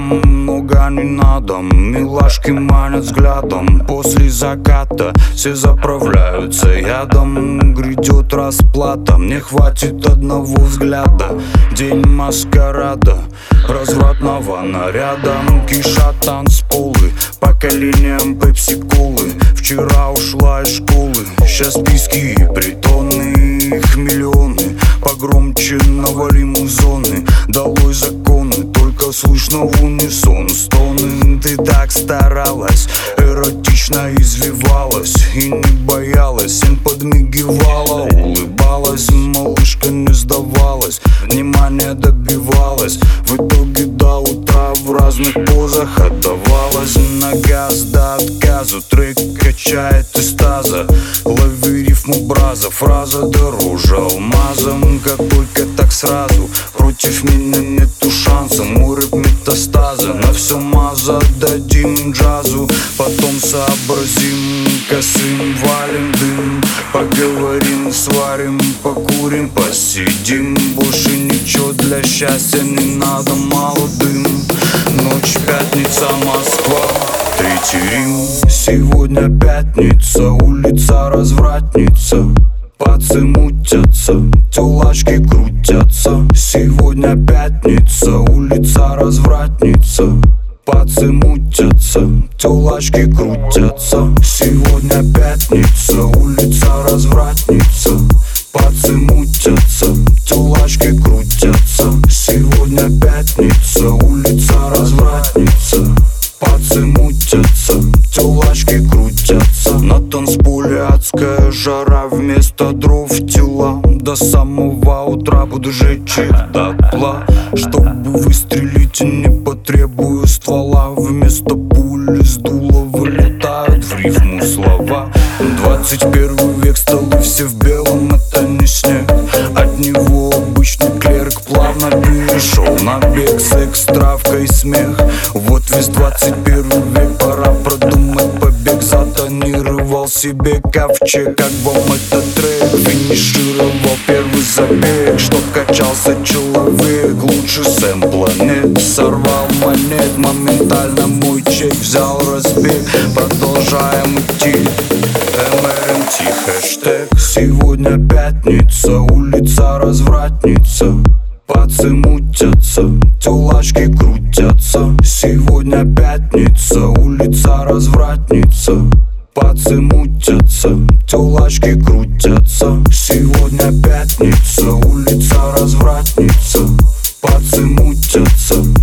много не надо. Милашки манят взглядом. После заката все заправляются ядом. Грядет расплата, мне хватит одного взгляда. День маскарада, развратного наряда. Кишат танцполы, поколением пепси-колы. Вчера ушла из школы, сейчас списки и притоны. Их миллионы, погромче навалим зоны. Долой законы, только слышно в унисон стоны. Ты так старалась, эротично извивалась и не боялась, им подмигивала, улыбалась. Малышка не сдавалась, внимание добивалась. В итоге до утра в разных позах отдавалась. На газ до отказу, трек качает из таза. Лови рифму браза, фраза дороже алмазом. Как только так сразу, против меня нету шанса. Мой рэп метастаза, на все маза отдадим джазу. Потом сообразим, косым валим дым. Поговорим, сварим, покурим, посидим. Больше ничего для счастья не надо, мало дым. Ночь, пятница, Москва, третий Рим. Сегодня пятница, улица развратница. Пацы мутятся, тёлачки крутятся. Сегодня пятница, улица развратница. Пацы мутятся, тёлачки крутятся. Сегодня пятница, улица развратница. Пацы мутятся, тёлачки крутятся. Сегодня пятница, улица развратница. Пацы мутятся, тёлачки крутятся. На танцполе адская жара, вместо дров тела. До самого утра буду жечь их дотла. Чтобы выстрелить, не потребую ствола. Вместо пули с дула вылетают в рифму слова. 21 век, столы все в белом, это не снег. От него обычный клерк плавно перешел на бег. Секс, травка и смех, вот весь 21 век. Пора продумать побег, затонировал себе ковчег. Как вам этот трек? Финишировал первый забег, чтоб качался человек. Лучше сэмпла нет, сорвал монет. Моментально мой чек взял разбег. Продолжаем идти, МРМТ хэштег. Сегодня пятница, улица развратница. Пацы мутятся, тёлачки крутятся. Сегодня пятница, улица развратница. Пацы мутятся, тёлачки крутятся. Сегодня пятница, улица развратница. Пацы мутятся,